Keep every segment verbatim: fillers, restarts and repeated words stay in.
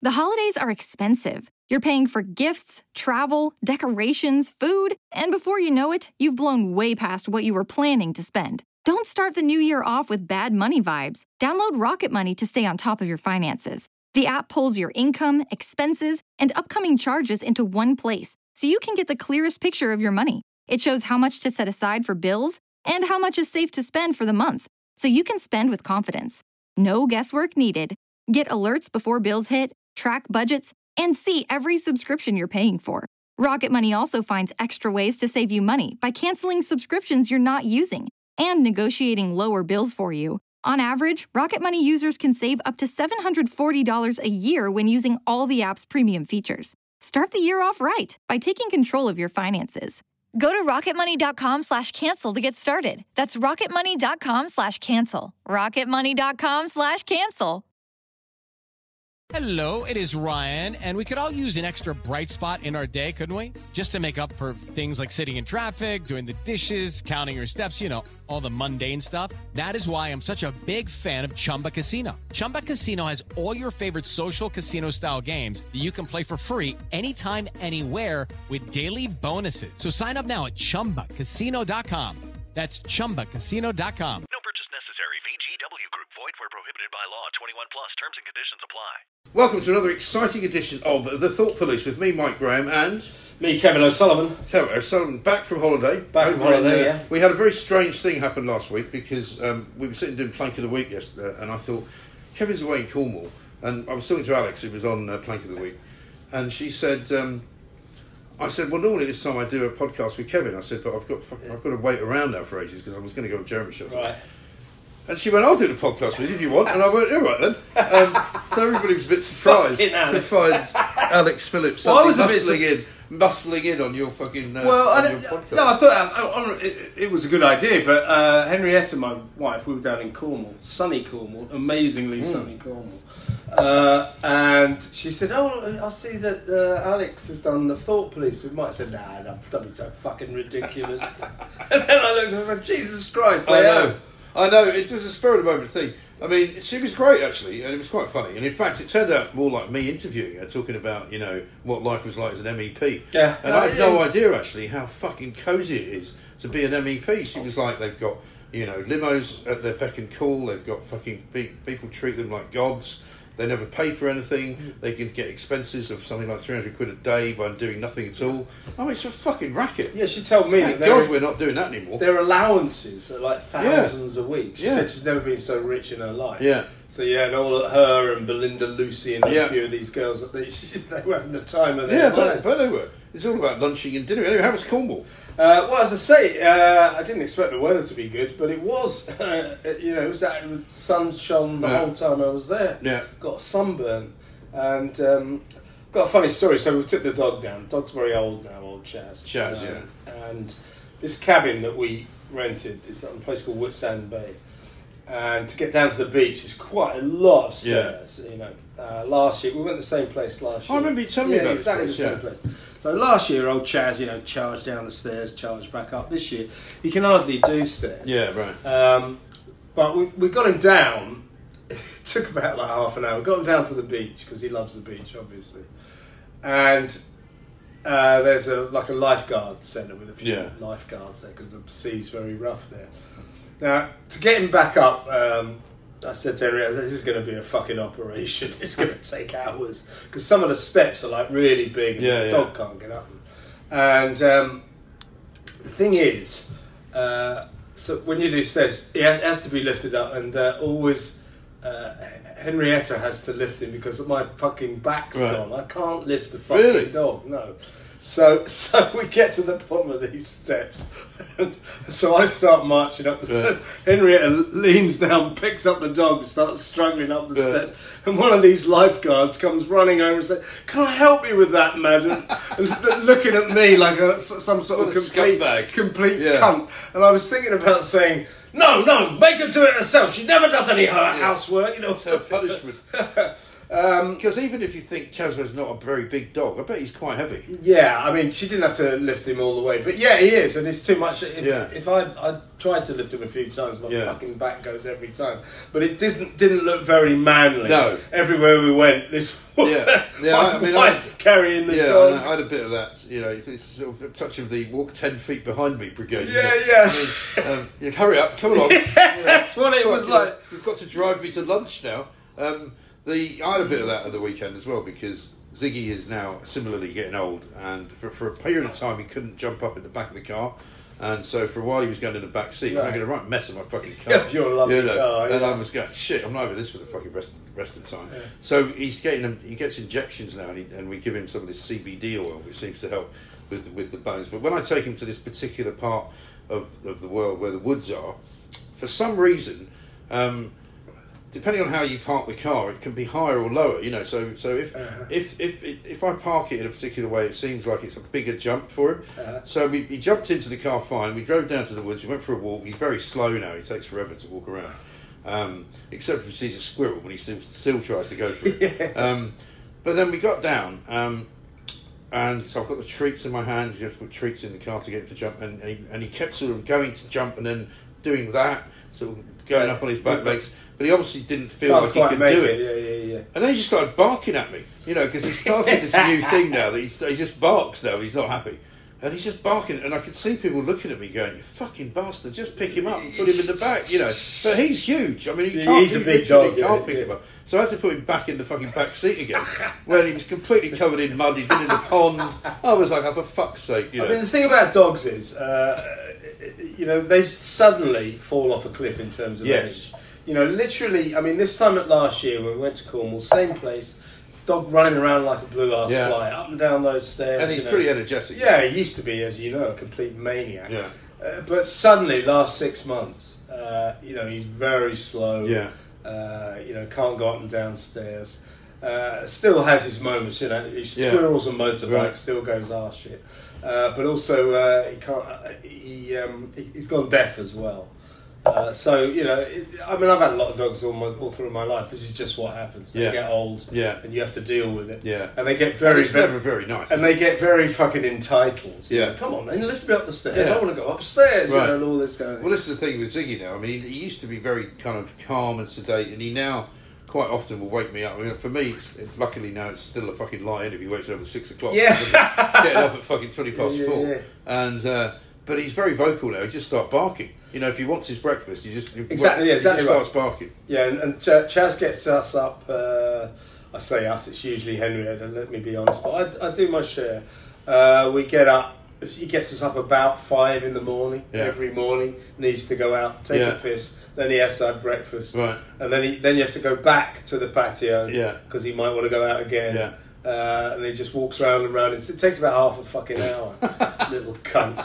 The holidays are expensive. You're paying for gifts, travel, decorations, food, and before you know it, you've blown way past what you were planning to spend. Don't start the new year off with bad money vibes. Download Rocket Money to stay on top of your finances. The app pulls your income, expenses, and upcoming charges into one place, so you can get the clearest picture of your money. It shows how much to set aside for bills and how much is safe to spend for the month, so you can spend with confidence. No guesswork needed. Get alerts before bills hit, track budgets, and see every subscription you're paying for. Rocket Money also finds extra ways to save you money by canceling subscriptions you're not using and negotiating lower bills for you. On average, Rocket Money users can save up to seven hundred forty dollars a year when using all the app's premium features. Start the year off right by taking control of your finances. Go to rocketmoney.com slash cancel to get started. That's rocketmoney.com slash cancel. rocketmoney.com slash cancel. Hello, it is Ryan, and we could all use an extra bright spot in our day, couldn't we? Just to make up for things like sitting in traffic, doing the dishes, counting your steps, you know, all the mundane stuff. That is why I'm such a big fan of Chumba Casino. Chumba Casino has all your favorite social casino-style games that you can play for free anytime, anywhere with daily bonuses. So sign up now at chumba casino dot com. That's chumba casino dot com. No purchase necessary. V G W Group. Void where prohibited by law. twenty-one plus. Terms and conditions apply. Welcome to another exciting edition of The Thought Police with me, Mike Graham, and... Me, Kevin O'Sullivan. So, O'Sullivan, back from holiday. Back from holiday, in, uh, yeah. We had a very strange thing happen last week because um, we were sitting doing Plank of the Week yesterday, and I thought, Kevin's away in Cornwall, and I was talking to Alex, who was on uh, Plank of the Week, and she said... Um, I said, well, normally this time I do a podcast with Kevin. I said, but I've got I've got to wait around now for ages because I was going to go on Jeremy Show. Right. And she went, I'll do the podcast with you if you want. And I went, all right then. Um, so everybody was a bit surprised to find Alex Phillips well, suddenly bit bustling in, bustling in on your fucking uh, well, on I, your podcast. No, I thought I, I, it, it was a good idea, but uh, Henrietta, my wife, we were down in Cornwall, sunny Cornwall, amazingly mm. sunny Cornwall. Uh, and she said, oh, I see that uh, Alex has done the Thought Police with Mike. I said, nah, no, don't be so fucking ridiculous. And then I looked and I said, Jesus Christ, they I know. are. I know, it was a spur of the moment thing. I mean, she was great, actually, and it was quite funny. And in fact, it turned out more like me interviewing her, talking about, you know, what life was like as an M E P. Yeah. And uh, I had no idea, actually, how fucking cosy it is to be an M E P. She was like, they've got, you know, limos at their beck and call. They've got fucking... People treat them like gods. They never pay for anything. They can get expenses of something like three hundred quid a day by doing nothing at all. I mean, it's a fucking racket. Yeah, she told me Thank that God we're not doing that anymore. Their allowances are like thousands yeah. a week. She yeah. said she's never been so rich in her life. Yeah. So yeah, and all of her and Belinda Lucy and yeah. a few of these girls, they, they were having the time of their yeah, lives. Yeah, but, but they were. It's all about lunching and dinner. Anyway, how was Cornwall? Uh, well, as I say, uh, I didn't expect the weather to be good, but it was. Uh, you know, it was, it was sun shone the yeah. whole time I was there. Yeah. Got sunburn, and um, got a funny story. So we took the dog down. The dog's very old now, old Chaz. Chaz, um, yeah. And this cabin that we rented is on a place called Whitsand Bay. And to get down to the beach is quite a lot of stairs. Yeah. You know, uh, last year we went to the same place last year. I remember you telling yeah, me about exactly this the place, same yeah. place. So last year, old Chaz, you know, charged down the stairs, charged back up. This year, he can hardly do stairs. Yeah, right. Um, but we we got him down. It took about like half an hour. We got him down to the beach because he loves the beach, obviously. And uh, there's a like a lifeguard centre with a few yeah. lifeguards there because the sea's very rough there. Now, to get him back up, um, I said to Henry, this is going to be a fucking operation. It's going to take hours. Because some of the steps are like really big and yeah, the yeah. dog can't get up them. And um, the thing is, uh, so when you do stairs, it has to be lifted up and uh, always... Uh, Henrietta has to lift him because my fucking back's right. gone. I can't lift the fucking really? dog, no. So so we get to the bottom of these steps. And so I start marching up the yeah. steps. Henrietta leans down, picks up the dog, starts struggling up the yeah. steps. And one of these lifeguards comes running over and says, "Can I help you with that, madam?" And looking at me like a, some sort what of complete, complete yeah. cunt. And I was thinking about saying, No, no, make her do it herself. She never does any her yeah. housework, you know. It's her punishment. Because um, even if you think Chazwa's not a very big dog, I bet he's quite heavy. Yeah, I mean, she didn't have to lift him all the way. But yeah, he is, and it's too much. If, yeah. if I I tried to lift him a few times, my yeah. fucking back goes every time. But it didn't, didn't look very manly. No. Everywhere we went, this Yeah, yeah. I, I mean, wife I, carrying the yeah, dog. I, I had a bit of that. You know, it's sort of a touch of the walk ten feet behind me brigade. Yeah, you know? yeah. I mean, um, yeah. Hurry up, come along. Yeah, You know, that's what it fuck, was you know, like. You've got to drive me to lunch now. Um, the I had a bit of that at the weekend as well because Ziggy is now similarly getting old, and for, for a period of time he couldn't jump up in the back of the car. And so for a while he was going in the back seat, Right. making a right mess of my fucking car. Yeah, your lovely you know? car, And yeah. I was going, shit, I'm not having this for the fucking rest of, rest of the time. Yeah. So he's getting them. He gets injections now, and, he, and we give him some of this C B D oil, which seems to help with with the bones. But when I take him to this particular part of of the world where the woods are, for some reason. Um, Depending on how you park the car, it can be higher or lower. You know, so so if Uh-huh. if, if if if I park it in a particular way, it seems like it's a bigger jump for him. Uh-huh. So we, he jumped into the car fine. We drove down to the woods. We went for a walk. He's very slow now. He takes forever to walk around, um, except if he sees a squirrel when he still still tries to go for it. Yeah. Um, but then we got down, um, and so I've got the treats in my hand. You have to put treats in the car to get him to jump, and and he, and he kept sort of going to jump and then doing that, sort of going up on his back legs. But he obviously didn't feel Can't like he quite could make do it. it. Yeah, yeah, yeah. And then he just started barking at me, you know, because he started this new thing now that he's, he just barks now. He's not happy, and he's just barking, and I could see people looking at me going, "You fucking bastard! Just pick him up and put him in the back," you know. But he's huge. I mean, he Yeah, can't. he's he a big literally dog, yeah, can't pick yeah. him up. So I had to put him back in the fucking back seat again, when he was completely covered in mud. He'd been in the pond. I was like, "Oh, for fuck's sake!" You know. I mean, the thing about dogs is, uh, you know, they suddenly fall off a cliff in terms of Yes. age. You know, literally, I mean, this time at last year when we went to Cornwall, same place, dog running around like a blue-ass Yeah. fly, up and down those stairs. and he's you know. pretty energetic. Yeah, he used to be, as you know, a complete maniac. Yeah. Uh, but suddenly, last six months, uh, you know, he's very slow. Yeah. Uh, you know, can't go up and down stairs. Uh, still has his moments, you know. He Yeah. squirrels and motorbike, Right. still goes arse shit. Uh, but also, uh, he can't. Uh, he um, he- he's gone deaf as well. Uh, so you know, it, I mean, I've had a lot of dogs all, my, all through my life. This is just what happens. They Yeah. get old, Yeah. and you have to deal with it. Yeah. and they get And very, it's very never very nice. and they get very fucking entitled. You Yeah. know, come on, then lift me up the stairs. Yeah. I want to go upstairs. Right. You know, and all this kind of thing. Well, this is the thing with Ziggy now. I mean, he, he used to be very kind of calm and sedate, and he now quite often will wake me up. I mean, for me, it's, luckily now it's still a fucking lie in if he wakes me up at six o'clock. Yeah. Getting up at fucking twenty past Yeah, yeah, four. yeah. And uh, but he's very vocal now. He just starts barking. You know, if he wants his breakfast, he just Exactly, yeah, he exactly just right. starts barking. Yeah, and, and Ch- Chaz gets us up. Uh, I say us; it's usually Henrietta. Let me be honest, but I, I do my share. Uh, we get up. He gets us up about five in the morning Yeah. every morning. Needs to go out, take Yeah. a piss. Then he has to have breakfast, Right. and then he then you have to go back to the patio, Yeah. because he might want to go out again. Yeah. Uh, and he just walks around and around. It's, it takes about half a fucking hour. Little cunt.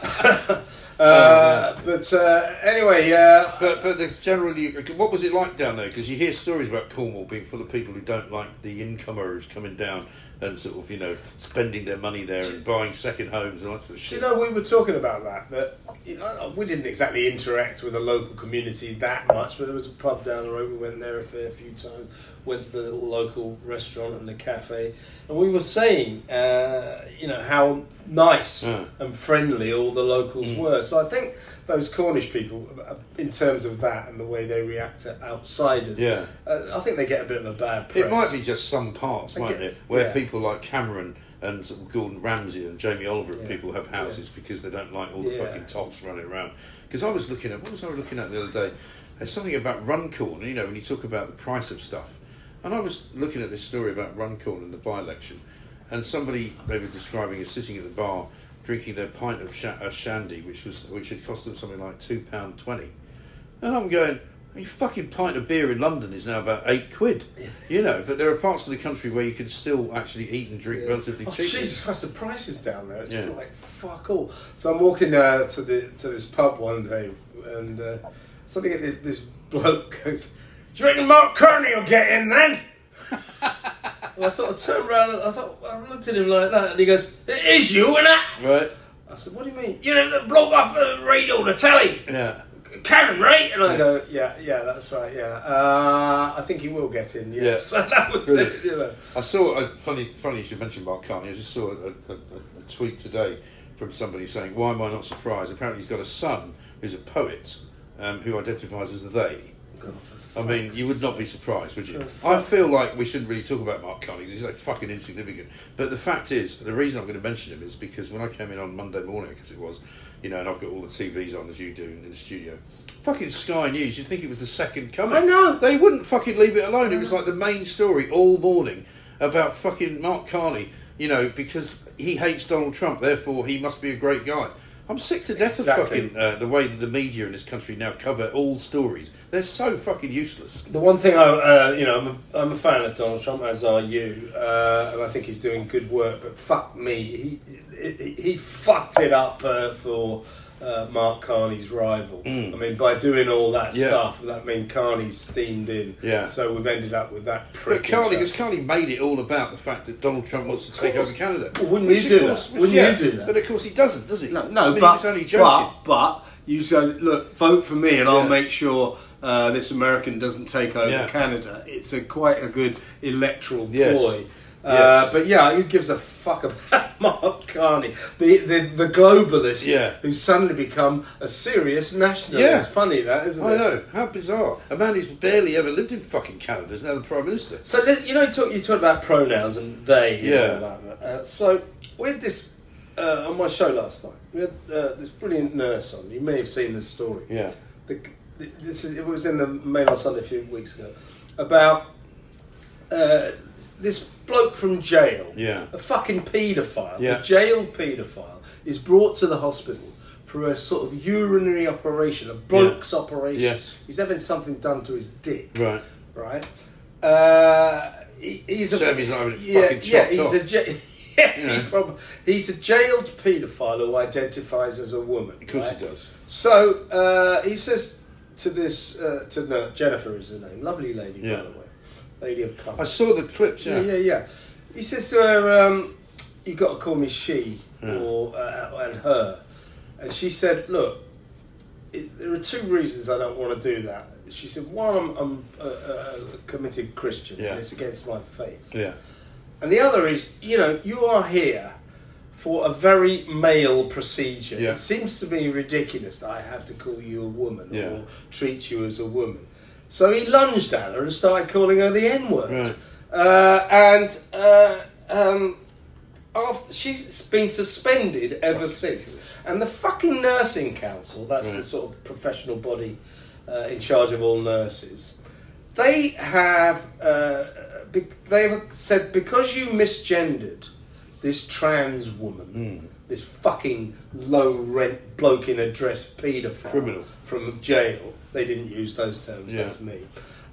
uh, but uh, anyway, uh, But but there's generally, what was it like down there? Because you hear stories about Cornwall being full of people who don't like the incomers coming down and sort of, you know, spending their money there and buying second homes and all that sort of do shit. you know, we were talking about that, that you know, we didn't exactly interact with the local community that much, but there was a pub down the road. We went there a fair few times, went to the little local restaurant and the cafe, and we were saying, uh, you know, how nice Yeah. and friendly all the locals Mm. were. So I think those Cornish people, uh, in terms of that and the way they react to outsiders, Yeah. uh, I think they get a bit of a bad press. It might be just some parts, I mightn't get- it? Where yeah. people like Cameron and sort of Gordon Ramsay and Jamie Oliver and Yeah. people have houses because they don't like all the Yeah. fucking toffs running around. Because I was looking at, what was I looking at the other day? There's something about Runcorn, you know, when you talk about the price of stuff. And I was looking at this story about Runcorn and the by-election, and somebody they were describing as sitting at the bar drinking their pint of sh- uh, shandy, which was which had cost them something like two pounds twenty. And I'm going, a fucking pint of beer in London is now about eight quid, you know. But there are parts of the country where you can still actually eat and drink Yeah. relatively Oh, cheaply. Jesus Christ, the prices down there, it's Yeah. like fuck all. So I'm walking uh, to the to this pub one day, and uh, suddenly this, this bloke goes, "Do you reckon Mark Kearney will get in then?" And I sort of turned around and I thought, I looked at him like that, and he goes, "It is you, innit?" Right? I said, "What do you mean?" "You know, the bloke off the radio, the telly, Yeah. Karen, right?" And I go, "Yeah, yeah, that's right, yeah. Uh, I think he will get in, yes." Yeah. So that was Brilliant. it, you know. I saw a funny. Funny you should mention Mark Carney. I just saw a, a, a, a tweet today from somebody saying, "Why am I not surprised?" Apparently, he's got a son who's a poet um, who identifies as they. I mean, you would not be surprised, would you? I feel like we shouldn't really talk about Mark Carney because he's like fucking insignificant. But the fact is, the reason I'm going to mention him is because when I came in on Monday morning, I guess it was, you know, and I've got all the T Vs on as you do in the studio. Fucking Sky News, you'd think it was the second coming. I know. They wouldn't fucking leave it alone. It was like the main story all morning about fucking Mark Carney, you know, because he hates Donald Trump, therefore he must be a great guy. I'm sick to death exactly. of fucking uh, the way that the media in this country now cover all stories. They're so fucking useless. The one thing I, uh, you know, I'm a, I'm a fan of Donald Trump, as are you, uh, and I think he's doing good work. But fuck me, he he, he fucked it up uh, for uh, Mark Carney's rival. Mm. I mean, by doing all that yeah. stuff, that means Carney's steamed in. Yeah. So we've ended up with that prick. But Carney, because Carney made it all about the fact that Donald Trump wants to take over Canada. Well, wouldn't you do course, that? Wouldn't yeah, you do that? But of course he doesn't, does he? No, no I mean, but, he was only joking. but but you said, look, vote for me, and yeah. I'll make sure uh, this American doesn't take over yeah. Canada. It's a quite a good electoral yes. ploy. Uh, yes. But yeah, who gives a fuck about Mark Carney, the the, the globalist yeah. who's suddenly become a serious nationalist? Yeah. It's funny that, isn't I it? I know, how bizarre. A man who's barely ever lived in fucking Canada is now the Prime Minister. So you know, you talk you talk about pronouns and they. Yeah. And all that. Uh, so we had this uh, on my show last night. We had uh, this brilliant nurse on. You may have seen this story. Yeah. The, this is, it was in the Mail on Sunday a few weeks ago about uh, this bloke from jail, yeah. a fucking paedophile, yeah. a jailed paedophile, is brought to the hospital for a sort of urinary operation, a bloke's yeah. operation. Yes. He's having something done to his dick. Right. Right. Uh, he, he's so a he's not having yeah, fucking yeah. chopped He's off. a ja- yeah, You know. he prob- he's a jailed paedophile who identifies as a woman. Of course right? he does. So uh, he says to this uh, to no, Jennifer is her name, lovely lady yeah. by the way, lady of colour. I saw the clips. Yeah, yeah, yeah. yeah. He says to her, um, "You got to call me she yeah. or uh, and her," and she said, "Look, it, there are two reasons I don't want to do that." She said, "One, I'm, I'm a, a committed Christian, yeah. and it's against my faith. Yeah, and the other is, you know, you are here for a very male procedure. Yeah. It seems to me ridiculous that I have to call you a woman yeah. or treat you as a woman." So he lunged at her and started calling her the N-word. Right. Uh, and uh, um, after, she's been suspended ever since. And the fucking nursing council, that's right. the sort of professional body uh, in charge of all nurses, they have uh, be- they've said, because you misgendered this trans woman, mm. this fucking low rent bloke in a dress paedophile criminal from jail, they didn't use those terms, yeah. that's me,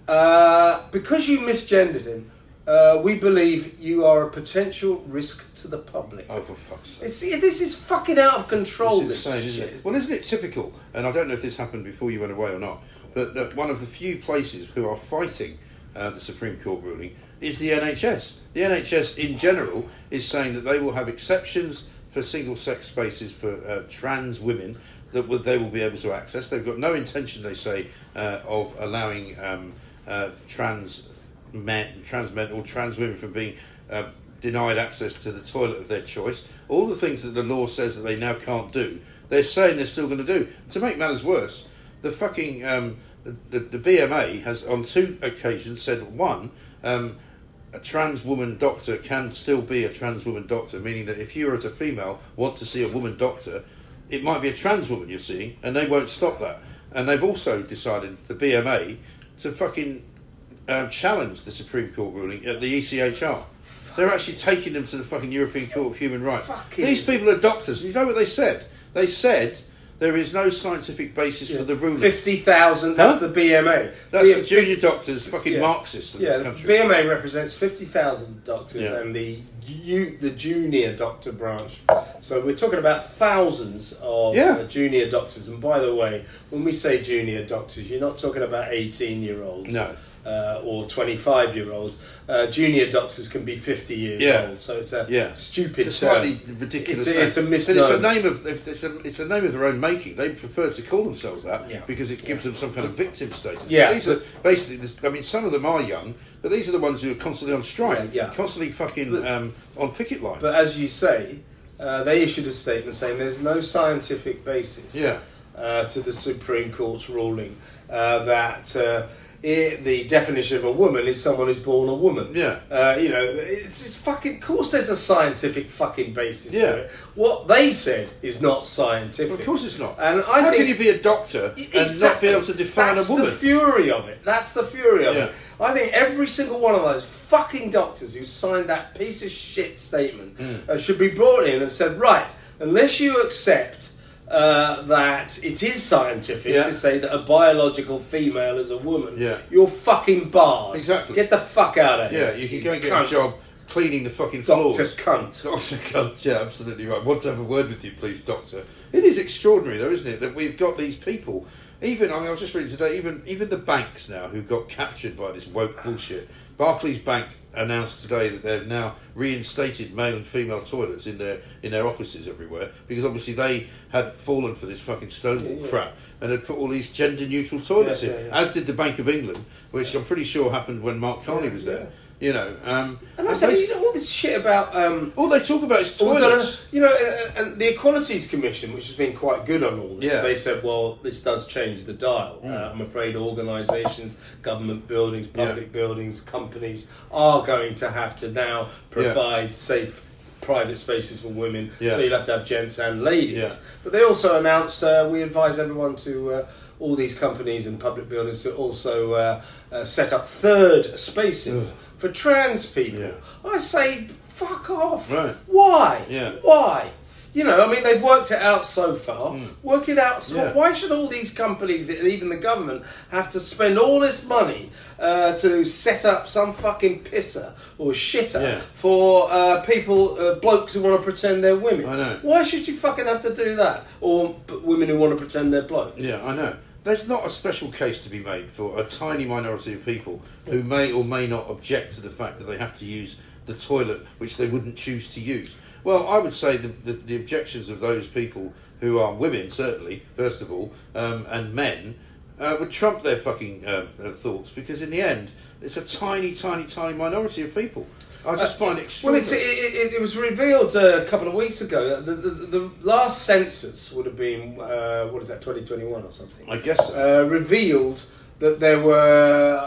uh, because you misgendered him, uh, we believe you are a potential risk to the public. Oh, for fuck's sake. It's, this is fucking out of control. It's insane, this isn't shit. it? Well, isn't it typical, and I don't know if this happened before you went away or not, but that one of the few places who are fighting uh, the Supreme Court ruling is the N H S. The N H S in general is saying that they will have exceptions for single-sex spaces for uh, trans women that will, they will be able to access. They've got no intention, they say, uh, of allowing um, uh, trans men, trans men or trans women from being uh, denied access to the toilet of their choice. All the things that the law says that they now can't do, they're saying they're still going to do. To make matters worse, the fucking um, the, the, the B M A has on two occasions said, one, um, a trans woman doctor can still be a trans woman doctor, meaning that if you as a female want to see a woman doctor, it might be a trans woman you're seeing, and they won't stop that. And they've also decided, the B M A, to fucking um, challenge the Supreme Court ruling at the E C H R. They're actually taking them to the fucking European Court of Human Rights. Fucking These people are doctors. You know what they said? They said there is no scientific basis yeah. for the ruling. fifty thousand, that's huh? the B M A. That's B- the junior doctors, fucking yeah. Marxists in yeah, this country. The B M A represents fifty thousand doctors yeah. and the U, the junior doctor branch. So we're talking about thousands of yeah. uh, junior doctors. And by the way, when we say junior doctors, you're not talking about eighteen-year-olds. No. Uh, or twenty-five-year-olds. Uh, junior doctors can be fifty years yeah. old, so it's a yeah. stupid, it's a slightly term. ridiculous. It's a, name. it's a misnomer. But it's a name of it's a, it's a name of their own making. They prefer to call themselves that yeah. because it gives them some kind of victim status. Yeah. But these are basically. This, I mean, some of them are young, but these are the ones who are constantly on strike, yeah, yeah. constantly fucking but, um, on picket lines. But as you say, uh, they issued a statement saying there's no scientific basis. Yeah. uh, to the Supreme Court's ruling uh, that uh, it, the definition of a woman is someone who's born a woman. Yeah. Uh, you know, it's, it's fucking. Of course, there's a scientific fucking basis Yeah. to it. What they said is not scientific. Well, of course it's not. And I How think, can you be a doctor and Exactly. not be able to define That's a woman? the fury of it. That's the fury of Yeah. it. I think every single one of those fucking doctors who signed that piece of shit statement Mm. uh, should be brought in and said, right, unless you accept uh, that it is scientific Yeah. to say that a biological female is a woman, Yeah. you're fucking barred. Exactly. Get the fuck out of Yeah, here. you can go and get cunt. a job cleaning the fucking Doctor floors. cunt. Doctor Cunt, yeah, absolutely right. Want to have a word with you, please, Doctor? It is extraordinary, though, isn't it, that we've got these people. Even, I mean, I was just reading today, even even the banks now who got captured by this woke bullshit. Barclays Bank announced today that they've now reinstated male and female toilets in their in their offices everywhere because obviously they had fallen for this fucking Stonewall Yeah, yeah. crap and had put all these gender neutral toilets Yeah, in, yeah, yeah. as did the Bank of England, which I'm pretty sure happened when Mark Carney Yeah, was yeah. there. You know, um, And I and say, they- you know, all this shit about. Um, all they talk about is Well, we've got toilets. a- you know, uh, and the Equalities Commission, which has been quite good on all this, Yeah. they said, well, this does change the dial. Uh, I'm afraid organisations, government buildings, public Yeah. buildings, companies are going to have to now provide safe private spaces for women. Yeah. So you'll have to have gents and ladies. Yeah. But they also announced, uh, we advise everyone to... Uh, all these companies and public buildings to also uh, uh, set up third spaces for trans people. Yeah. I say, fuck off. Right. Why? Yeah. Why? You know, I mean, they've worked it out so far. Mm. Work it out. So Yeah. why should all these companies and even the government have to spend all this money uh, to set up some fucking pisser or shitter Yeah. for uh, people, uh, blokes who want to pretend they're women? I know. Why should you fucking have to do that? Or b- women who want to pretend they're blokes? Yeah, I know. There's not a special case to be made for a tiny minority of people who may or may not object to the fact that they have to use the toilet which they wouldn't choose to use. Well, I would say the, the, the objections of those people who are women, certainly, first of all, um, and men, uh, would trump their fucking uh, uh, thoughts because in the end, it's a tiny, tiny, tiny minority of people. I just find it Well, extraordinary. it's, it, it, it was revealed uh, a couple of weeks ago. The, the, the last census would have been, uh, what is that, twenty twenty-one or something? I guess so. Uh, revealed that there were,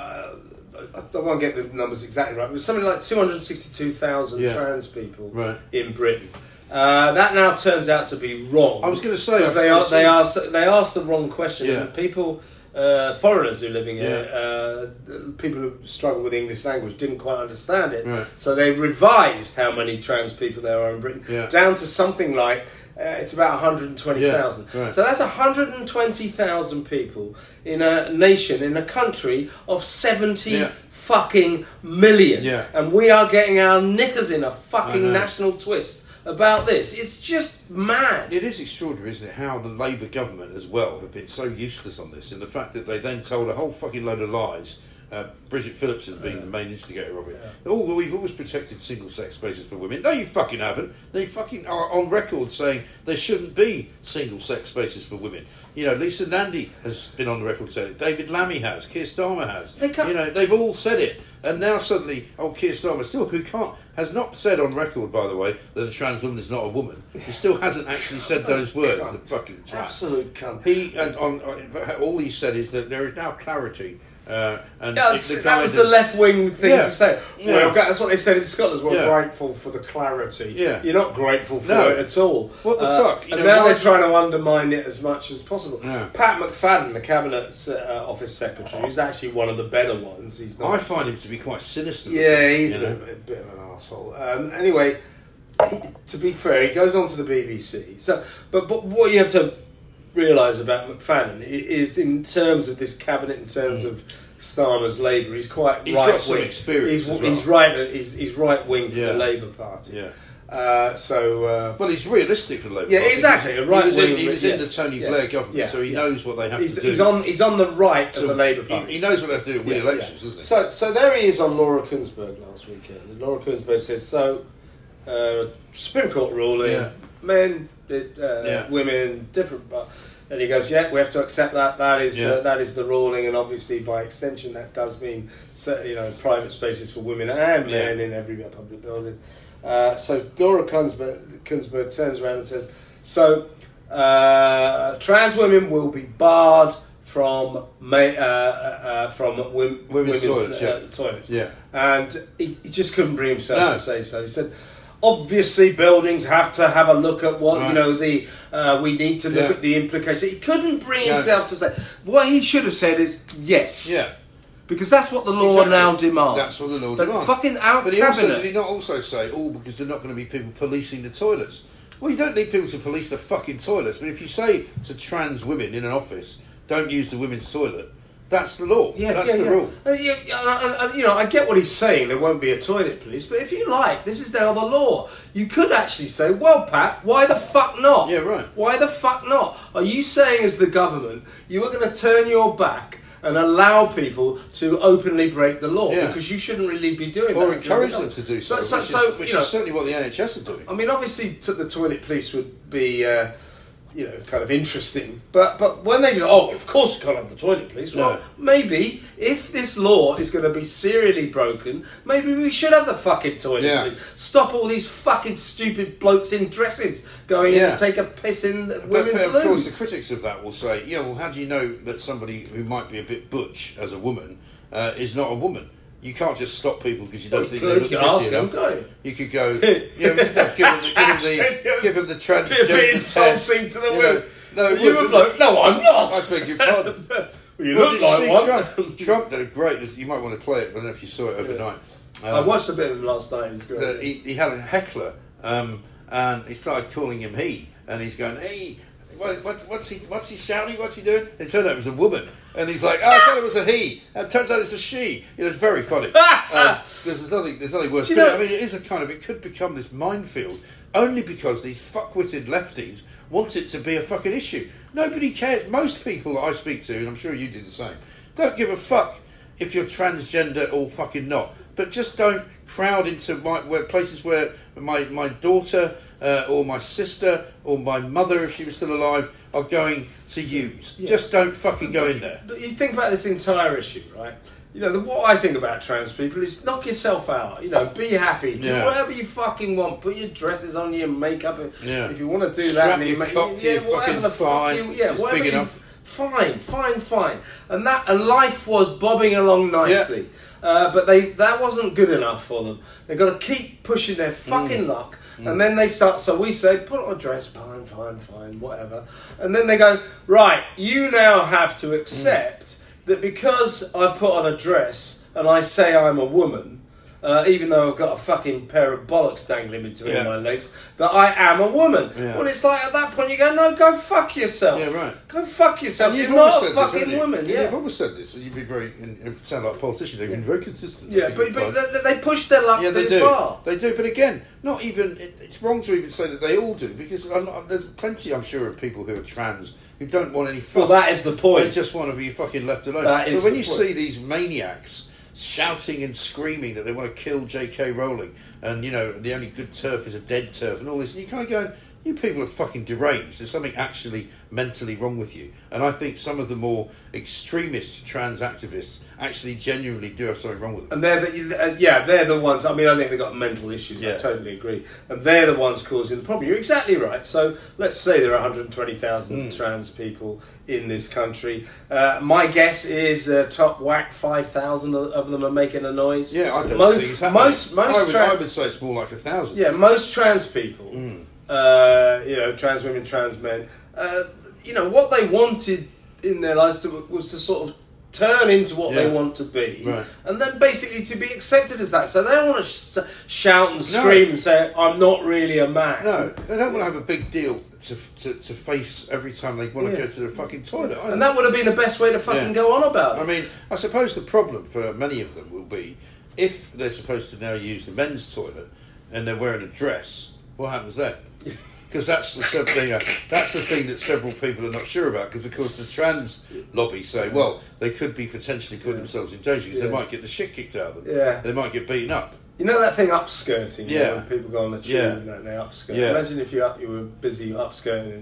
uh, I won't get the numbers exactly right, but it was something like two hundred sixty-two thousand Yeah. trans people Right. in Britain. Uh, that now turns out to be wrong. I was going to say... Because I've- they, I've are, they, seen- asked, they asked the wrong question. Yeah. And people, uh, foreigners who are living here, Yeah. uh, people who struggle with English language didn't quite understand it. Right. So they revised how many trans people there are in Britain Yeah. down to something like, uh, it's about one hundred twenty thousand. Yeah, right. So that's one hundred twenty thousand people in a nation, in a country of seventy Yeah. fucking million. Yeah. And we are getting our knickers in a I fucking know. national twist about this. It's just mad. It is extraordinary, isn't it, how the Labour government as well have been so useless on this, and the fact that they then told a whole fucking load of lies. Uh, Bridget Phillips has been the main instigator of it. Oh, well, we've always protected single-sex spaces for women. No, you fucking haven't. They fucking are on record saying there shouldn't be single-sex spaces for women. You know, Lisa Nandy has been on the record saying it. David Lammy has. Keir Starmer has. They can't- You know, they've all said it. And now suddenly, oh, Keir Starmer still, who can't, has not said on record, by the way, that a trans woman is not a woman. He still hasn't actually said those words. Cunt. The fucking twat. Absolute cunt. He and on, on all he said is that there is now clarity. Uh, and Yeah, if that's- the that was the guidance- left wing thing Yeah. to say. Yeah. Well, that's what they said in Scotland. We're Yeah. grateful for the clarity. Yeah. You're not grateful for No. it at all. What the Uh, fuck? You and know, now why- they're trying to undermine it as much as possible. Yeah. Pat McFadden, the Cabinet's uh, office secretary, who's actually one of the better ones. He's not. I find him to be quite sinister. Yeah, he's you a know? bit, a bit of an arsehole. Um, anyway, he, to be fair, he goes on to the B B C. So, but but what you have to realise about McFadden i- is, in terms of this cabinet, in terms of Starmer's Labour, he's quite He's right got some wing. experience He's, as well. he's right. He's, he's right wing for Yeah. the Labour Party. Yeah. Uh, so. Uh, Well, he's realistic for the Labour Yeah, Party. exactly, a He right was, in, wing, he was yeah. in the Tony Yeah. Blair government, Yeah, so he yeah. knows what they have he's, to do. he's on. He's on the right So of the Labour he- Party. He, knows what they have to do to win Yeah, elections, yeah. doesn't he? So, so there he is on Laura Kuenssberg last weekend. And Laura Kuenssberg says, so, uh, Supreme Court ruling, Yeah. men, uh, Yeah. women, different. But, and he goes, yeah, we have to accept that. That is Yeah. uh, that is the ruling, and obviously by extension that does mean, so, you know, private spaces for women and Yeah. men in every public building. Uh, so Laura Kuenssberg, Kuenssberg turns around and says, so. uh, trans women will be barred from ma- uh, uh, from wim- Women's women's toilets, uh, yeah. toilets. Yeah. And he, he just couldn't bring himself No. to say so. He said, obviously buildings have to have a look at what, Right. you know, the uh, we need to look Yeah. at the implications. He couldn't bring No. himself to say. What he should have said is yes. Yeah. Because that's what the law Exactly. now demands. That's what the law But demands. fucking our But he also, cabinet. did he not also say, oh, because they're not going to be people policing the toilets? Well, you don't need people to police the fucking toilets, but if you say to trans women in an office, don't use the women's toilet, that's the law. Yeah, that's yeah, the yeah. rule. Uh, yeah, uh, uh, you know, I get what he's saying. There won't be a toilet police, but if you like, this is now the law. You could actually say, "Well, Pat, why the fuck not? Yeah, right. Why the fuck not? Are you saying, as the government, you are going to turn your back and allow people to openly break the law Yeah. because you shouldn't really be doing Or that? encourage them to do so, So, so, which, so, is, which you know, is certainly what the N H S are doing. I mean, obviously, to the toilet police would be, uh, you know, kind of interesting. But but when they go, oh, of course you can't have the toilet police. Well, No. maybe if this law is going to be serially broken, maybe we should have the fucking toilet Yeah. police. Stop all these fucking stupid blokes in dresses going in Yeah. and take a piss in the But, women's but of course, the loos. critics of that will say, yeah, well, how do you know that somebody who might be a bit butch as a woman uh, is not a woman? You can't just stop people because you don't Well, you think could. they look You can ask pretty them, enough. can't you? You could go, yeah, we just have to give them the, give them the, give them the transgender Be a bit test. insulting to the You women. know, no, it Are you a wouldn't. bloke? No, I'm not. I beg your pardon. Well, you Well, look did you like see one. Trump, Trump did a great. You might want to play it. I don't know if you saw it overnight. Um, I watched a bit of him last night. It's great. the- he, he had a heckler, um, and he started calling him he, and he's going, hey, what, what, what's he, what's he shouting? What's he doing? It turned out it was a woman, and he's like, oh, I thought it was a he, and it turns out it's a she. You know, it's very funny. um, there's nothing, there's nothing worse. Do But you know- I mean, it is a kind of, it could become this minefield only because these fuckwitted lefties want it to be a fucking issue. Nobody cares. Most people that I speak to, and I'm sure you do the same, don't give a fuck if you're transgender or fucking not. But just don't crowd into my where places where my my daughter uh, or my sister or my mother, if she was still alive, are going to use. Yeah. Just don't fucking go in there. But you think about this entire issue, right? You know, the, what I think about trans people is knock yourself out. You know, be happy. Do Yeah. whatever you fucking want. Put your dresses on, your makeup. Yeah. If you want to do Strap that, and your make, cock to yeah, your whatever fucking the fuck thigh. you, yeah, It's whatever big you, enough. Fine, fine, fine. And that and life was bobbing along nicely. Uh, but they that wasn't good enough for them. They've got to keep pushing their fucking Mm. luck. And then they start, so we say, put on a dress, fine, fine, fine, whatever. And then they go, right, you now have to accept that because I've put on a dress and I say I'm a woman, uh, even though I've got a fucking pair of bollocks dangling between Yeah. my legs, that I am a woman. Yeah. Well, it's like at that point you go, no, go fuck yourself. Yeah, right. Go fuck yourself. And You're you've not always a said this, fucking haven't you? woman. And Yeah. You've always said this, and you've been very, and you sound like a politician, they've been very consistent. Yeah, They've but, been but fine. they, they push their luck Yeah, they too do. far. They do, but again, not even. It, it's wrong to even say that they all do, because I'm not, there's plenty, I'm sure, of people who are trans who don't want any fuss. Well, that is the point. They just want to be fucking left alone. That is but when the you point. see these maniacs shouting and screaming that they want to kill J K Rowling, and you know the only good turf is a dead turf, and all this, and you kind of go, you people are fucking deranged. There's something actually mentally wrong with you. And I think some of the more extremist trans activists actually genuinely do have something wrong with them. And they're the, uh, yeah, they're the ones. I mean, I think they've got mental issues. I Yeah. totally agree. And they're the ones causing the problem. You're exactly right. So let's say there are one hundred twenty thousand Mm. trans people in this country. Uh, my guess is uh, top whack five thousand of of them are making a noise. Yeah, I don't Mo- think it's that most many. most I would, tran- I would say it's more like a thousand. Yeah, most trans people, Mm. uh, you know, trans women, trans men, uh, you know, what they wanted in their lives to, was to sort of turn into what Yeah. they want to be, Right. and then basically to be accepted as that. So they don't want to sh- shout and No. scream and say, "I'm not really a man." No, they don't want to have a big deal to, to, to face every time they want to Yeah. go to the fucking toilet. either. And that would have been the best way to fucking Yeah. go on about it. I mean, I suppose the problem for many of them will be if they're supposed to now use the men's toilet and they're wearing a dress. What happens then? Because that's the sub- thing. uh, That's the thing that several people are not sure about. Because of course the trans lobby say, well, they could be potentially putting themselves in danger because Yeah. they might get the shit kicked out of them. Yeah. They might get beaten up. You know that thing upskirting, you know, Yeah. when people go on the tube Yeah. and that, they upskirt. Yeah. Imagine if you up, you were busy upskirting and you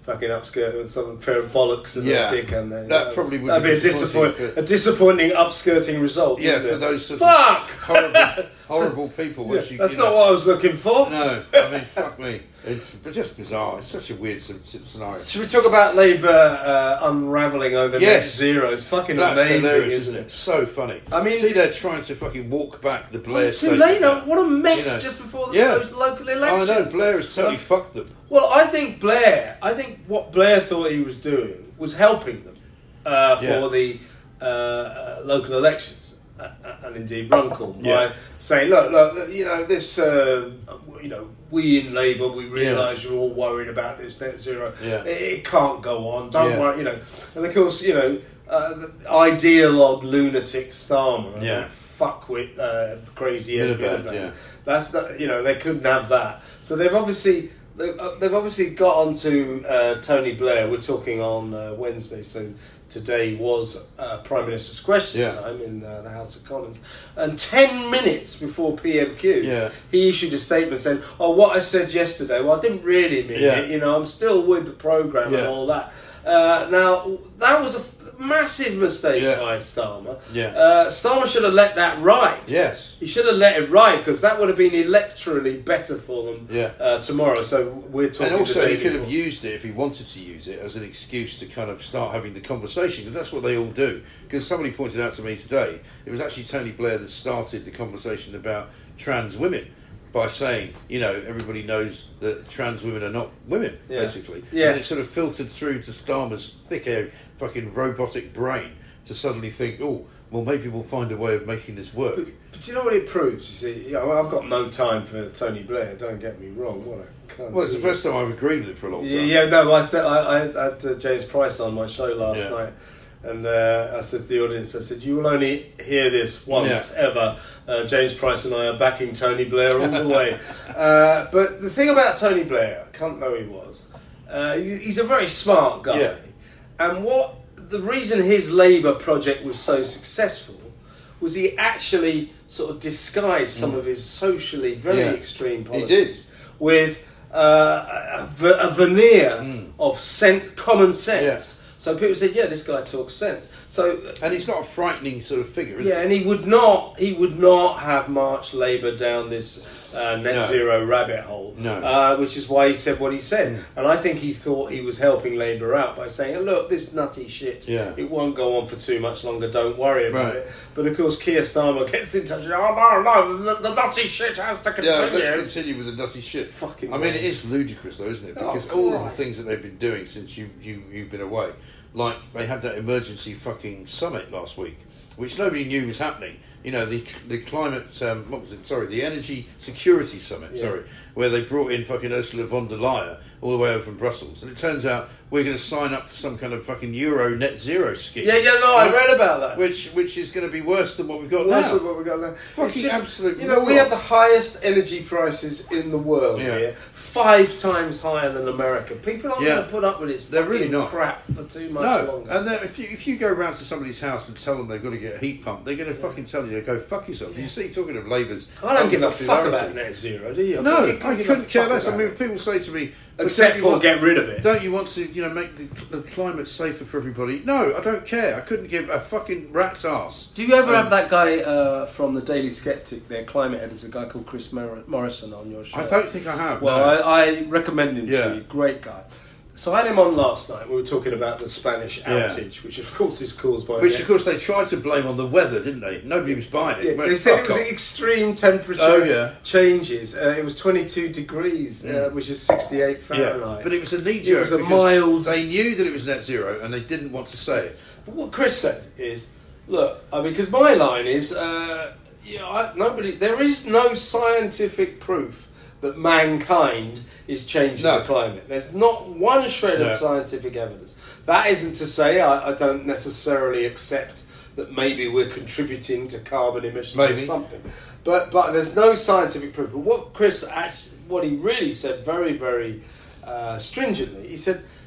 fucking upskirt with some pair of bollocks and Yeah. a dick on there. That probably would That'd be be a disappointing, disappointing, but- a disappointing upskirting result. Yeah, wouldn't for it? those sort Fuck! of horrible, horrible people. Yeah, which you, that's you not know, what I was looking for. No, I mean, fuck me. It's just bizarre. It's such a weird s- s- scenario. Should we talk about Labour uh, unravelling over net Yes. zero? It's fucking That's amazing, hilarious, isn't isn't it? it? So funny. I mean- see, they're trying to fucking walk back the Blair. Well, it's too statement late now. now. What a mess You know. just before the Yeah. those local I elections. know Blair has totally Um, fucked them. Well, I think Blair. I think what Blair thought he was doing was helping them uh, for Yeah. the uh, uh, local elections, uh, uh, and indeed Runcorn, Yeah. by saying, "Look, look, you know this. Uh, you know, we in Labour, we realise you're all worried about this net zero. Yeah. It, it can't go on. Don't Yeah. worry. You know." And of course, you know, uh, the ideologue lunatic Starmer, Yeah. fuckwit, uh, crazy Ed Miliband, Miliband. yeah. That's not, you know, they couldn't have that. So they've obviously they've, uh, they've obviously got onto uh, Tony Blair. We're talking on uh, Wednesday, so today was uh, Prime Minister's Question Yeah. time in uh, the House of Commons. And ten minutes before P M Qs, Yeah. he issued a statement saying, "Oh, what I said yesterday, well, I didn't really mean Yeah. it. You know, I'm still with the programme and Yeah. all that." Uh, now, that was a f- massive mistake Yeah. by Starmer. Yeah. Uh, Starmer should have let that ride. Yes. He should have let it ride because that would have been electorally better for them Yeah. uh, tomorrow. So we're talking. And also, the day he could have before. used it if he wanted to use it as an excuse to kind of start having the conversation, because that's what they all do. Because somebody pointed out to me today, it was actually Tony Blair that started the conversation about trans women by saying, you know, everybody knows that trans women are not women, Yeah. basically. Yeah. And it sort of filtered through to Starmer's thick-haired fucking robotic brain to suddenly think, oh, well, maybe we'll find a way of making this work. But, but do you know what it proves? You see, you know, I've got no time for Tony Blair. Don't get me wrong. What a cunt. Well, it's the first time I've agreed with it for a long time. Yeah, yeah, no, I said I, I had uh, James Price on my show last Yeah. night, and uh, I said to the audience, I said, "You will only hear this once Yeah. ever." Uh, James Price and I are backing Tony Blair all the way. Uh, but the thing about Tony Blair, cunt though he was, uh, he- he's a very smart guy, Yeah. and what the reason his Labour project was so successful was he actually sort of disguised some of his socially very Yeah. extreme He policies did. with uh, a, ve- a veneer of sen- common sense. Yeah. So people said, "Yeah, this guy talks sense." So And he's not a frightening sort of figure, is yeah, he? and he would not he would not have marched Labour down this uh, net No. zero rabbit hole. No. Uh, which is why he said what he said. Mm. And I think he thought he was helping Labour out by saying, "Look, this nutty shit, Yeah. it won't go on for too much longer. Don't worry about Right. it." But of course, Keir Starmer gets in touch and "Oh no, no, the, the nutty shit has to Yeah, continue." let's continue with the nutty shit. Fucking I mean, right. it is ludicrous, though, isn't it? Oh, Because all of the Christ. things that they've been doing since you, you, you've been away, like they had that emergency fucking summit last week, which nobody knew was happening. You know, the the climate, um, what was it? Sorry, the energy security summit. Yeah. Sorry, where they brought in fucking Ursula von der Leyen all the way over from Brussels, and it turns out we're going to sign up to some kind of fucking Euro net zero scheme. Yeah, yeah, no, I Right? read about that. Which which is going to be worse than what we've got Well, that's now. what we got now. Fucking It's just, absolute You know, we moron. have the highest energy prices in the world Yeah. here, five times higher than America. People aren't Yeah. going to put up with this They're fucking really not. crap for too much No, longer. and then if you if you go round to somebody's house and tell them they've got to get a heat pump, they're going to fucking tell you to go fuck yourself. You see, talking of Labour's, I don't give a fuck unpopularity. about net zero, do you? No, couldn't- I give a couldn't care fuck less. I about mean, it. people say to me, "But Except don't you for want- get rid of it. Don't you want to, you know, make the, the climate safer for everybody?" No, I don't care. I couldn't give a fucking rat's ass. Do you ever Um, have that guy uh, from the Daily Skeptic, their climate editor, a guy called Chris Mer- Morrison, on your show? I don't think I have. Well, no. I, I recommend him Yeah. to you. Great guy. So I had him on last night. We were talking about the Spanish Yeah. outage, which of course is caused by... Which, of course, they tried to blame on the weather, didn't they? Nobody was buying it. Yeah, Went, they said it "Fuck was off." extreme temperature Oh, yeah. changes. Uh, it was twenty-two degrees, uh, Mm. which is sixty-eight Yeah, Fahrenheit. but it was a knee It jerk. was a because mild- They knew that it was net zero, and they didn't want to say it. But what Chris said is, look, I mean, because my line is, uh, you know, I, nobody, there is no scientific proof that mankind is changing No. the climate. There's not one shred No. of scientific evidence. That isn't to say I, I don't necessarily accept that maybe we're contributing to carbon emissions Maybe. or something. But but there's no scientific proof. But what Chris actually, what he really said very very uh, stringently, he said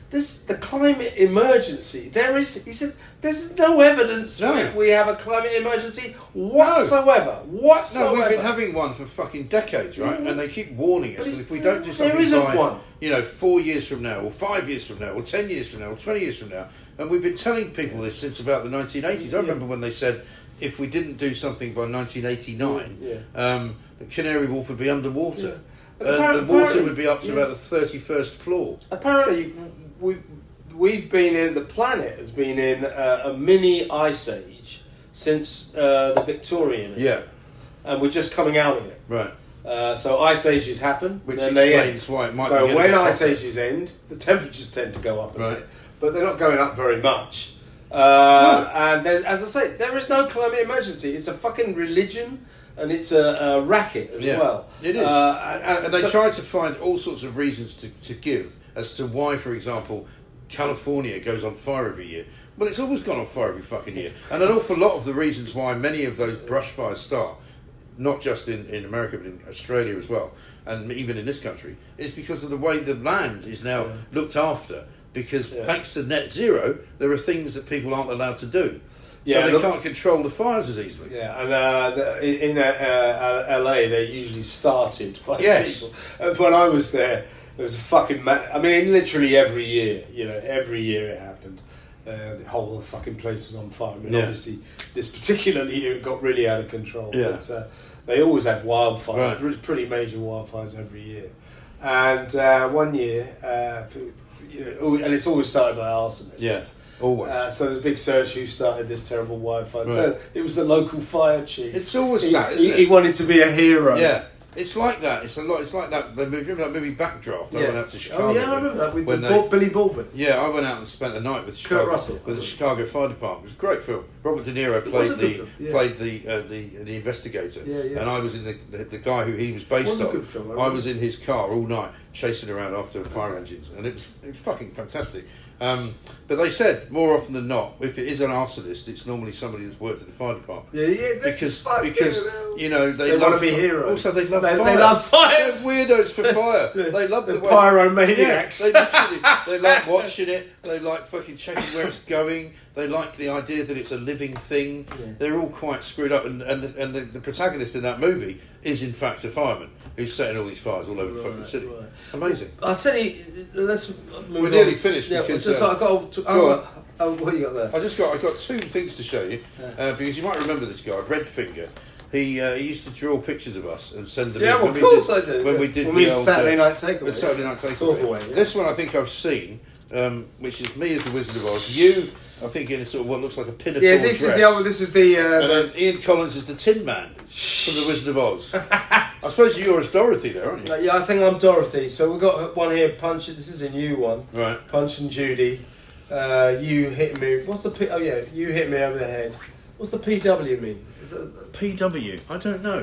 this the climate emergency. There is, he said, there's no evidence No. we, we have a climate emergency whatsoever. Whatsoever. No, we've been having one for fucking decades, right? And they keep warning us But that if we it's- don't do there something isn't by, one. you know, four years from now, or five years from now, or ten years from now, or twenty years from now, and we've been telling people this since about the nineteen eighties. I Yeah. remember when they said if we didn't do something by nineteen eighty-nine, Yeah. um, the Canary Wharf would be underwater. Yeah. And Appar- the water apparently- would be up to yeah. about the thirty-first floor. Apparently, we've, we've been in, the planet has been in uh, a mini ice age since uh, the Victorian age. Yeah, And we're just coming out of it. right. Uh, so ice ages happen, Which then they end. explains why it might So be getting when a bit ice hotter. ages end, the temperatures tend to go up a Right. bit, but they're not going up very much. Uh, And there's, as I say, there is no climate emergency. It's a fucking religion, and it's a, a racket as Yeah, well. it is. Uh, and, And they so- try to find all sorts of reasons to, to give as to why, for example, California goes on fire every year. Well, it's always gone on fire every fucking year. And an awful lot of the reasons why many of those brush fires start, not just in, in America, but in Australia as well, and even in this country, is because of the way the land is now Yeah. looked after. Because Yeah. thanks to net zero, there are things that people aren't allowed to do. Yeah, so they look- can't control the fires as easily. Yeah, and uh, the, in in uh, uh, L A, they're usually started by Yes. people. And when I was there, there was a fucking. Ma- I mean, literally every year, you know, every year it happened. Uh, the whole fucking place was on fire. I mean, Yeah. obviously, this particular year it got really out of control. Yeah. But uh, they always had wildfires, Right. pre- pretty major wildfires every year. And uh, one year, uh, you know, and it's always started by arsonists. Yeah, always. Uh, so there's a big search who started this terrible wildfire. Right. So it was the local fire chief. It's always he, that, isn't he, it? he wanted to be a hero. Yeah, it's like that. It's a lot. It's like that. Remember that movie Backdraft? I Yeah. went out to Chicago. Oh yeah, I remember that with when the they- Bal- Billy Baldwin. Yeah, I went out and spent a night with Chicago, Russell. with the Chicago Fire Department. It was a great film. Robert De Niro was played a good the film, yeah. played the uh, the the investigator, Yeah, yeah. and I was in the, the the guy who he was based Was a on. good film, I I remember. was in his car all night chasing around after fire engines, and it was it was fucking fantastic. Um, but they said more often than not, if it is an arsonist, it's normally somebody that's worked at the fire department. Yeah, yeah. they- Because fuck, because know. you know they, They love wanna be fi- heroes. Also, they love They- fire. they love fires. They're weirdos for fire. They love The the, way- pyromaniacs. Yeah, they literally they like watching it. They like fucking checking where it's going. They like the idea that it's a living thing. Yeah. They're all quite screwed up. And and, the, and the, the protagonist in that movie is in fact a fireman who's setting all these fires all over the fucking Right, city. right. Amazing. I'll tell you. Let's. Move We're on. nearly finished Yeah, because, just, uh, I got. To, go oh, on. oh, what you got there? I just got I got two things to show you uh, because you might remember this guy, Redfinger. He uh, he used to draw pictures of us and send them. Yeah, in well, when of we course did, I do. When yeah. we did when the we old, Saturday uh, night takeaway. the Saturday Night Takeaway. Talk away, yeah. This one I think I've seen, um, which is me as the Wizard of Oz. You, I think, in sort of what looks like a pinafore Yeah, this dress. is the other. This is the. Uh, And the then Ian Collins is the Tin Man from the Wizard of Oz. I suppose you're as Dorothy there, aren't you? Uh, yeah, I think I'm Dorothy. So we've got one here, Punch. This is a new one. Right. Punch and Judy. Uh, you hit me. What's the P? Oh yeah, you hit me over the head. What's the P W mean? Is that, P W. I don't know.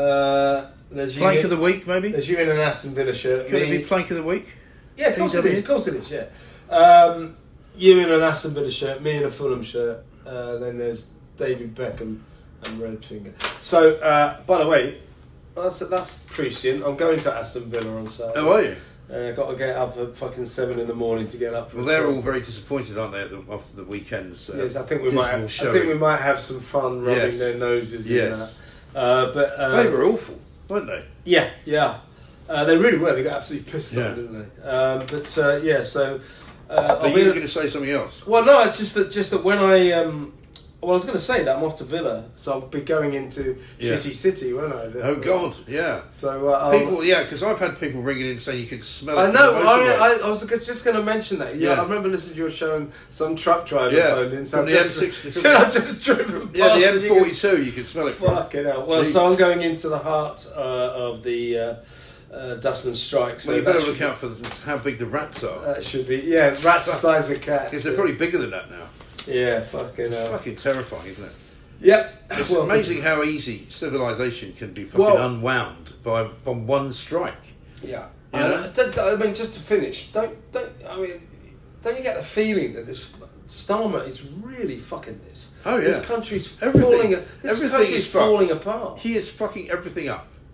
uh, there's you. Plank hit- of the week, maybe. There's you in an Aston Villa shirt. Could me- it be Plank of the week? Yeah, of course it P W? is. Of course it is. Yeah. Um, you in an Aston Villa shirt. Me in a Fulham shirt. Uh, then there's David Beckham and Redfinger. So, uh, by the way, that's that's prescient. I'm going to Aston Villa on Saturday. Oh, are you? Uh, got to get up at fucking seven in the morning to get up for. Well, the they're twelve. all very disappointed, aren't they, at the, after the weekend's uh, Yes, I think we dismal might. Have, I showing. think we might have some fun rubbing Yes. their noses Yes. in that. Uh, but um, They were awful, weren't they? yeah, yeah, uh, they really were. They got absolutely pissed Yeah. on, didn't they? Um, but uh, yeah, so. Uh, But I'll you be- were going to say something else. well, no, it's just that just that when I um, well, I was going to say that I'm off to Villa, so I'll be going into Yeah. Shitty City, won't I? Oh, God, yeah. So uh, I'll- People, yeah, because I've had people ringing in saying you can smell it. I from know. the I, motorway. I, I was just going to mention that. Yeah, Yeah. I remember listening to your show and some truck driver Yeah, phoned in. So from I've the just, M sixty. So I've just driven past. Yeah, the and M you can- forty-two, you can smell it from. Fucking hell. Well, Jesus. so I'm going into the heart uh, of the uh, uh, Dustman Strike. So Well, you better that look should- out for the, how big the rats are. That should be yeah, rats the size of cats. Because they're yeah. probably bigger than that now. yeah, fucking It's hell. fucking terrifying, isn't it? Yep. It's Well, amazing how easy civilization can be fucking Well- unwound by from one strike. Yeah. You And, know? uh, don't- I mean, just to finish, don't don't I mean, don't you get the feeling that this Starmer is really fucking this? Oh, yeah. This country's Everything- falling. This everything country's is fucked. falling apart. He is fucking everything up.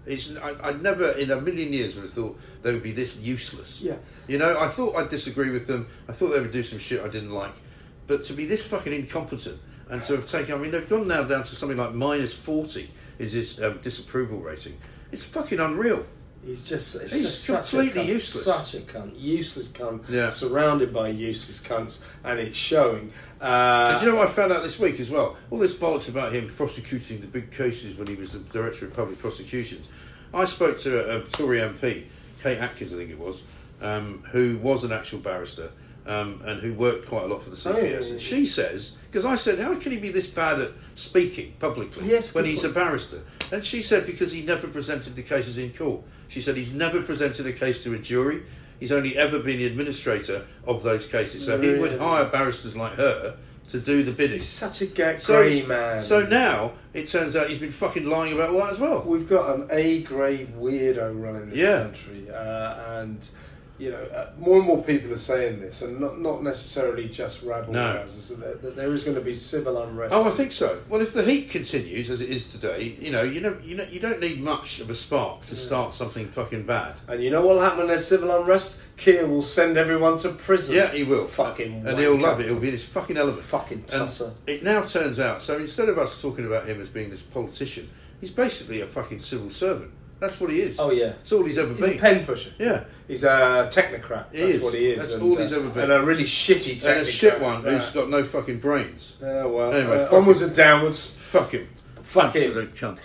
It's, I, I never in a million years would have thought they would be this useless. Yeah. You know, I thought I'd disagree with them. I thought they would do some shit I didn't like. But to be this fucking incompetent and to have taken, I mean, they've gone now down to something like minus forty is his um, disapproval rating. It's fucking unreal. He's just it's He's just completely such a cunt, useless. Such a cunt. Useless cunt. Yeah. Surrounded by useless cunts, and it's showing. Uh, And do you know what I found out this week as well? All this bollocks about him prosecuting the big cases when he was the Director of Public Prosecutions. I spoke to a, a Tory M P, Kate Atkins, I think it was, um, who was an actual barrister um, and who worked quite a lot for the C P S. Oh, yeah, yeah, and she says, because I said, how can he be this bad at speaking publicly Yes, when good he's point. a barrister? And she said, because he never presented the cases in court. She said he's never presented a case to a jury. He's only ever been the administrator of those cases. So he would Really? hire barristers like her to do the bidding. He's such a ga- So- grey man. So now it turns out he's been fucking lying about all that as well. We've got an A-grade weirdo running this Yeah. country, uh, and you know, uh, more and more people are saying this, and not not necessarily just rabble No. rousers. That, that there is going to be civil unrest. Oh, I think so. Well, if the heat continues as it is today, you know, you know, you know, you don't need much of a spark to start something fucking bad. And you know what'll happen when there's civil unrest? Keir will send everyone to prison. Yeah, he will. Fucking and he'll wanker. love it. He'll be in his fucking element. Fucking tusser. And it now turns out. So instead of us talking about him as being this politician, he's basically a fucking civil servant. That's what he is. Oh yeah, That's all he's ever he's been. a pen pusher. Yeah. He's a technocrat. He That's is. what he is. That's and, all he's uh, ever been. And a really shitty technocrat. And a shit one who's Yeah. got no fucking brains. Yeah, well, Anyway, uh, fuck onwards him. and downwards. Fuck him. Fuck him. Absolute cunt.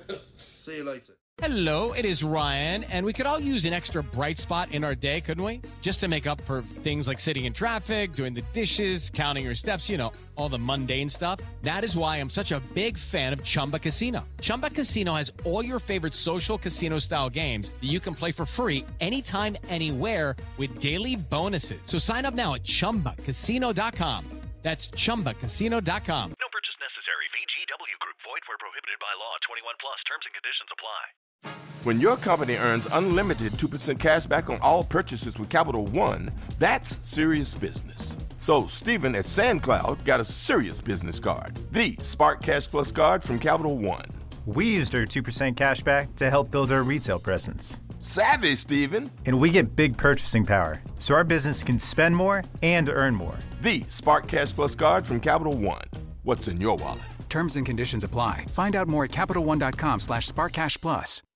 See you later. Hello, it is Ryan, and we could all use an extra bright spot in our day, couldn't we? Just to make up for things like sitting in traffic, doing the dishes, counting your steps, you know, all the mundane stuff. That is why I'm such a big fan of Chumba Casino. Chumba Casino has all your favorite social casino-style games that you can play for free anytime, anywhere with daily bonuses. So sign up now at chumba casino dot com. That's chumba casino dot com. No purchase necessary. V G W Group. Void where prohibited by law. twenty-one plus. Terms and conditions apply. When your company earns unlimited two percent cash back on all purchases with Capital One, that's serious business. So Stephen at SandCloud got a serious business card, the Spark Cash Plus card from Capital One. We used our two percent cash back to help build our retail presence. Savvy, Stephen. And we get big purchasing power, so our business can spend more and earn more. The Spark Cash Plus card from Capital One. What's in your wallet? Terms and conditions apply. Find out more at CapitalOne.com slash SparkCashPlus.